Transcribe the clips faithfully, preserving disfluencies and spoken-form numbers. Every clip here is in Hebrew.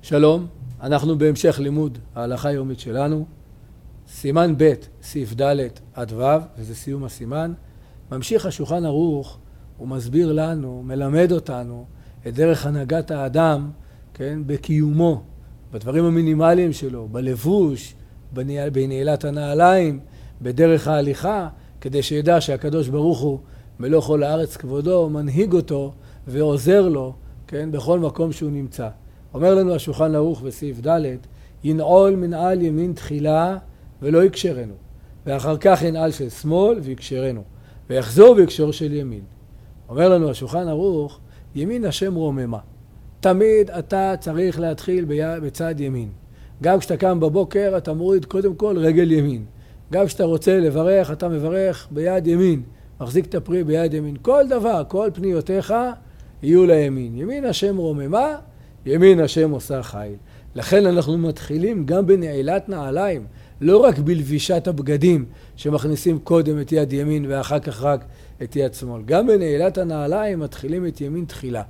שלום, אנחנו בהמשך לימוד ההלכה היומית שלנו, סימן ב' סעיף ד' עד ו', וזה סיום הסימן. ממשיך השולחן ערוך ומסביר לנו, מלמד אותנו את דרך הנהגת האדם, כן, בקיומו, בדברים המינימליים שלו, בלבוש, בנעילת הנעליים, בדרך ההליכה, כדי שידע שהקדוש ברוך הוא מלוא כל הארץ כבודו, מנהיג אותו ועוזר לו, כן, בכל מקום שהוא נמצא. אומר לנו השולחן ערוך בסעיף ד' ינעול מנעל ימין תחילה ולא יקשרנו, ואחר כך ינעל של שמאל ויקשרנו, ויחזור ויקשור של ימין. אומר לנו השולחן ערוך, ימין השם רוממה. תמיד אתה צריך להתחיל בצד ימין. גם כשאתה קם בבוקר אתה מוריד קודם כל רגל ימין. גם כשאתה רוצה לברך אתה מברך ביד ימין, מחזיק את הפרי ביד ימין. כל דבר, כל פניותיך יהיו לימין. ימין השם רוממה, ימין השם עושה חיל. לכן אנחנו מתחילים גם בנעילת נעליים, לא רק בלבישת הבגדים שמכניסים קודם את יד ימין ואחר כך רק את יד שמאל. גם בנעילת הנעליים מתחילים את ימין תחילה.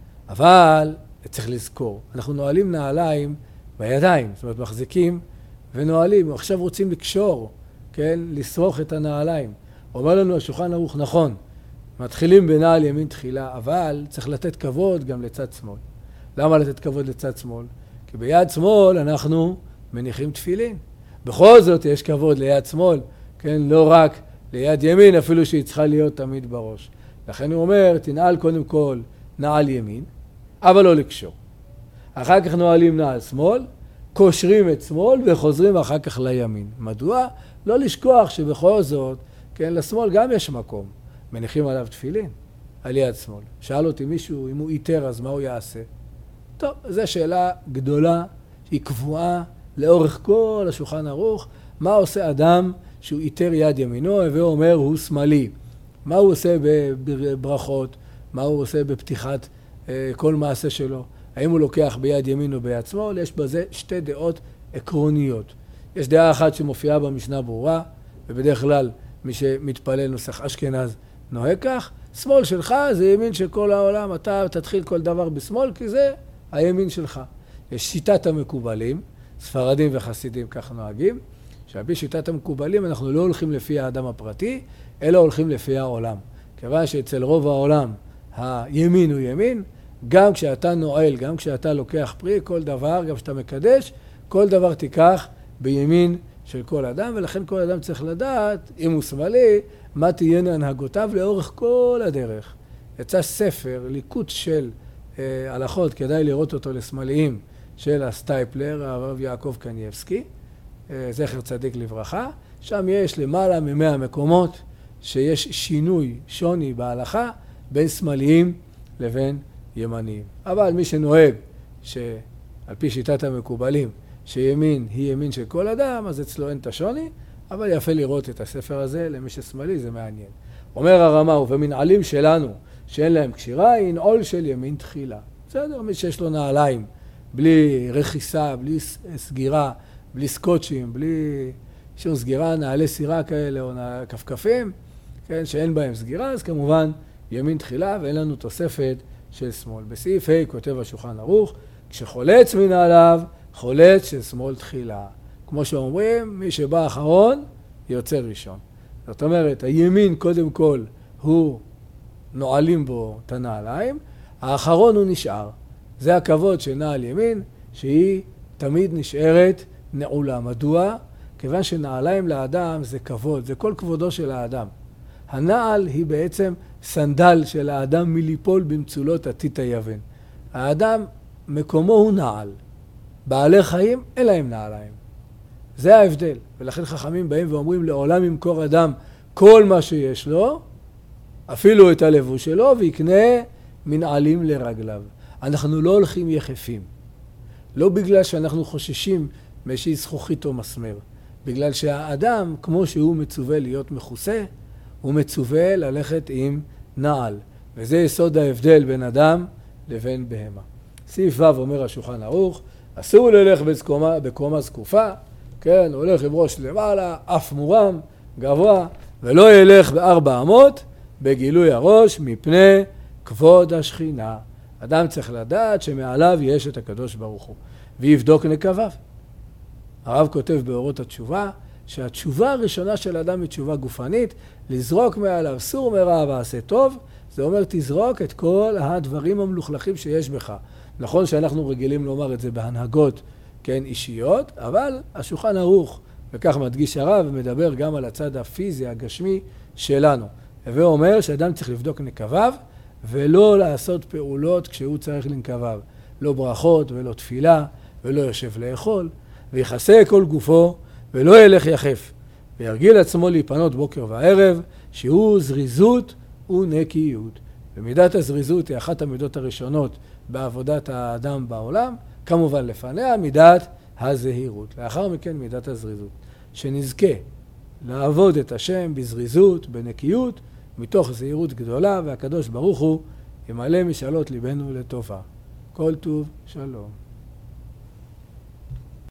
אבל צריך לזכור, אנחנו נועלים נעליים בידיים, זאת אומרת מחזיקים ונועלים. עכשיו רוצים לקשור, כן, לסרוך את הנעליים. אומר לנו השולחן ערוך, נכון, מתחילים בנעל ימין תחילה, אבל צריך לתת כבוד גם לצד שמאל. למה לתת כבוד לצד שמאל? כי ביד שמאל אנחנו מניחים תפילין. בכל זאת יש כבוד ליד שמאל, כן, לא רק ליד ימין, אפילו שהיא צריכה להיות תמיד בראש. לכן הוא אומר, תנעל קודם כל נעל ימין, אבל לא לקשור. אחר כך נועלים נעל שמאל, קושרים את שמאל וחוזרים אחר כך לימין. מדוע? לא לשכוח שבכל זאת, כן, לשמאל גם יש מקום. מניחים עליו תפילין, על יד שמאל. שאל אותי מישהו, אם הוא איתר, אז מה הוא יעשה? טוב, זו שאלה גדולה, שהיא קבועה לאורך כל השולחן ערוך. מה עושה אדם שהוא איתר יד ימינו, והוא אומר, הוא שמאלי? מה הוא עושה בברכות? מה הוא עושה בפתיחת אה, כל מעשה שלו? האם הוא לוקח ביד ימין או ביד שמאל? יש בזה שתי דעות עקרוניות. יש דעה אחת שמופיעה במשנה ברורה, ובדרך כלל מי שמתפלל נוסח אשכנז נוהג כך. שמאל שלך זה ימין של כל העולם, אתה תתחיל כל דבר בשמאל, כי זה הימין שלך. יש שיטת המקובלים, ספרדים וחסידים כך נוהגים, שעל פי שיטת המקובלים אנחנו לא הולכים לפי האדם הפרטי, אלא הולכים לפי העולם. כיוון שאצל רוב העולם הימין הוא ימין, גם כשאתה נועל, גם כשאתה לוקח פרי, כל דבר, גם כשאתה מקדש, כל דבר תיקח בימין של כל אדם, ולכן כל אדם צריך לדעת, אם הוא שמאלי, מה תהיינה הנהגותיו לאורך כל הדרך. יצא ספר, ליקוט של אה, הלכות, כדאי לראות אותו לשמאליים, של הסטייפלר, הרב יעקב קנייבסקי, אה, זכר צדיק לברכה. שם יש למעלה ממאה מקומות שיש שינוי, שוני בהלכה, בין שמאליים לבין ימניים. אבל מי שנוהג, שעל פי שיטת המקובלים, שימין היא ימין של כל אדם, אז אצלו אין את השוני, אבל יפה לראות את הספר הזה, למי ששמאלי זה מעניין. אומר הרמה, ובמנעלים שלנו, שאין להם קשירה, ינעול של ימין תחילה. בסדר, מי שיש לו נעליים, בלי רכיסה, בלי סגירה, בלי סקוטשים, בלי שום סגירה, נעלי סירה כאלה או כפכפים, כן, שאין בהם סגירה, אז כמובן ימין תחילה, ואין לנו תוספת של שמאל. בסעיף ה' כותב השולחן ערוך, כשחולץ מנעליו, חולץ של שמאל תחילה. כמו שאומרים, מי שבא אחרון, יוצא ראשון. זאת אומרת, הימין קודם כל הוא נועלים בו את הנעליים, האחרון הוא נשאר. זה הכבוד של נעל ימין, שהיא תמיד נשארת נעולה. מדוע? כיוון שנעליים לאדם זה כבוד, זה כל כבודו של האדם. הנעל היא בעצם סנדל של האדם מליפול במצולות עתית היוון. האדם, מקומו הוא נעל. בעלי חיים אין להם נעליים. זה ההבדל. ולכן חכמים באים ואומרים, לעולם ימכור אדם כל מה שיש לו, אפילו את הלבוש שלו, ויקנה מנעלים לרגליו. אנחנו לא הולכים יחפים. לא בגלל שאנחנו חוששים מאיזושהי זכוכית או מסמר. בגלל שהאדם, כמו שהוא מצווה להיות מכוסה, הוא מצווה ללכת עם נעל. וזה יסוד ההבדל בין אדם לבין בהמה. סעיף ו' אומר השולחן ערוך, אסור ללך בקומה, בקומה זקופה, כן, הולך עם ראש למעלה, אף מורם, גבוה, ולא ילך בארבע אמות בגילוי הראש מפני כבוד השכינה. אדם צריך לדעת שמעליו יש את הקדוש ברוך הוא, ויבדוק נקביו. הרב כותב באורות התשובה, שהתשובה הראשונה של אדם היא תשובה גופנית, לזרוק מעליו סור מרע ועשה טוב, זה אומר תזרוק את כל הדברים המלוכלכים שיש בך. נכון שאנחנו רגילים לומר את זה בהנהגות, כן, אישיות, אבל השולחן ערוך, וכך מדגיש הרב, מדבר גם על הצד הפיזי, הגשמי שלנו. הווה אומר שאדם צריך לבדוק נקביו, ולא לעשות פעולות כשהוא צריך לנקביו. לא ברכות ולא תפילה, ולא יושב לאכול, ויחסה כל גופו, ולא ילך יחף. וירגיל עצמו להיפנות בוקר וערב, שהוא זריזות ונקיות. ומידת הזריזות היא אחת המידות הראשונות בעבודת האדם בעולם, כמובן לפניה מידת הזהירות. לאחר מכן מידת הזריזות. שנזכה לעבוד את השם בזריזות, בנקיות, מתוך זהירות גדולה, והקדוש ברוך הוא ימלא משאלות ליבנו לטובה. כל טוב, שלום.